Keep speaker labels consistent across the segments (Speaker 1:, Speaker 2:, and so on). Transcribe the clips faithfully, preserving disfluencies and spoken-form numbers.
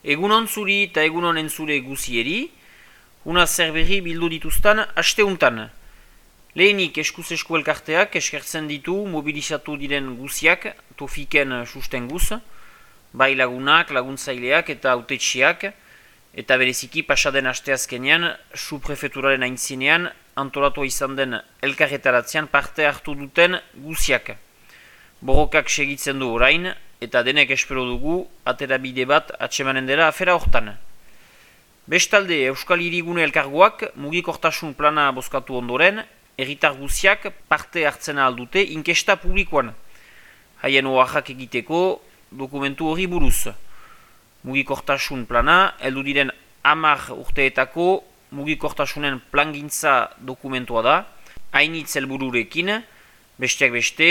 Speaker 1: Egunon zuri eta egunon entzule guzieri, una zerberri bildu dituztan asteuntan. Lehenik eskuz esku elkarteak eskertzen ditu mobilizatu diren guziak, tofiken sustenguz, bai lagunak, laguntzaileak eta autetxiak, eta bereziki pasaden asteazkenean, suprefeturaren aintzinean, antolatu izan den elkarretaratzean parte hartu duten guziak. Borrokak segitzen du orain, eta denek espero dugu aterabide bat atsemanen dela afera hortan. Bestalde, Euskal Hirigune Elkargoak mugikortasun plana bozkatu ondoren, herritar guziak parte hartzen aldute inkesta publikoan. Haien oaxak egiteko dokumentu hori buruz. Mugikortasun plana, heldu diren hamar urteetako mugikortasunen plangintza dokumentua da, hainitz helbururekin, besteak beste,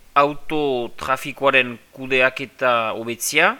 Speaker 1: autotrafikoaren kudeaketa hobetzia,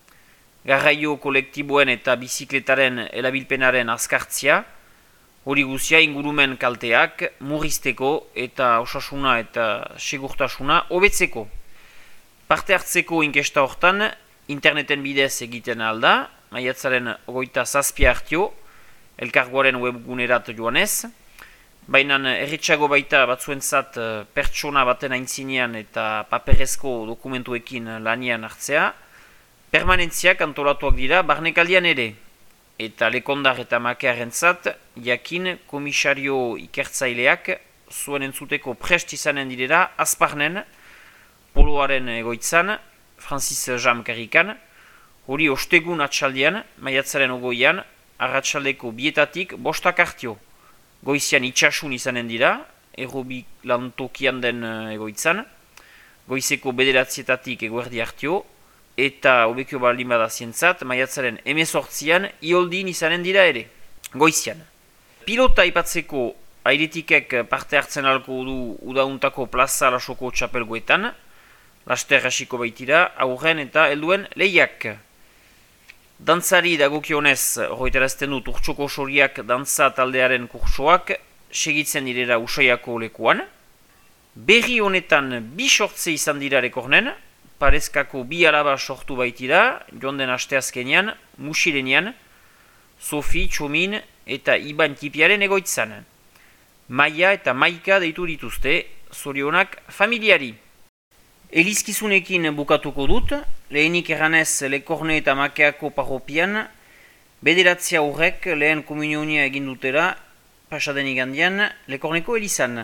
Speaker 1: garraio kolektiboen eta bizikletaren erabilpenaren azkartzia, hori guzia ingurumen kalteak murrizteko eta osasuna eta segurtasuna hobetzeko. Parte hartzeko inkesta hortan, interneten bidez egiten alda, maiatzaren hogeita zazpia hartio, elkargoaren webgunerat joanez, baina erretxago baita batzuentzat pertsona baten aintzinean eta paperezko dokumentuekin lanian hartzea, permanentziak antolatuak dira barnekaldian ere, eta lekondar eta makearentzat jakin komisario ikertzaileak zuen entzuteko prest izanen direla azparnen, poloaren egoitzan, Francis Jam Karrikan, hori ostegun atxaldian, maiatzaren ogoian, arratsaldeko bietatik bostak hartio. Goizian itxasun izanen dira, errobik lantokian den egoitzan, goizeko bederatzietatik eguerdi hartio, eta obekio baldin bada zientzat, maiatzaren emezortzian, ioldin izanen dira ere, goizian. Pilota ipatzeko airetikek parte hartzen alko du udauntako plaza lasoko txapelgoetan, laster hasiko baitira, aurren eta helduen lehiak. Dantzari dagokionez, horretarazten dut urtsoko soriak dantza taldearen kursoak segitzen direra Usaiako lekuan. Berri honetan bi sortze izan dira rekornen, parezkako bi alaba sortu baitira, joan den asteazkenean, musirenean, Sofi, Txomin eta Iban Tipiaren egoitzan. Maia eta Maika deitu dituzte, zorionak familiari. Elizkizunekin bukatuko dut, lehenik erranez Lekorne eta Makeako parropian, bederatzia horrek lehen komunionia egin dutera, pasaden igandian, Lekorneko elizan.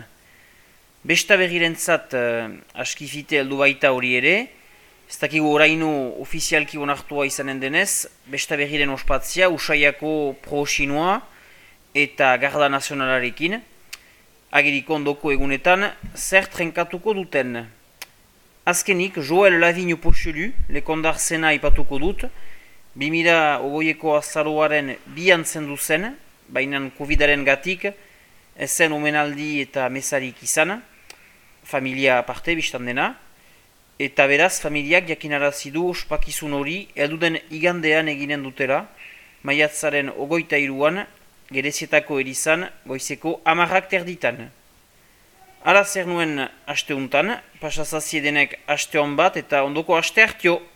Speaker 1: Besta berrirentzat uh, askifite heldu baita hori ere, ez dakigu oraino ofizialki onartua izanen denez, besta berriren ospatzia Usaiako pro-xinoa eta Garda Nazionalarekin, ageriko ondoko egunetan zer trenkatuko duten. Azkenik, Joel Lavigno Pochelu, lekondar zena ipatuko dut, bi mila ogoieko azaroaren bian zendu zen, bainan covidaren gatik, ezen omenaldi eta mesarik izan, familia aparte biztan dena, eta beraz familiak jakinarazi du ospakizun hori elduden igandean eginen dutela, maiatzaren ogoita iruan, gerezietako erizan, goizeko amarrak terditan. Ara zer nuen asteuntan, pasazaziedenek aste hon bat eta ondoko aste hartio.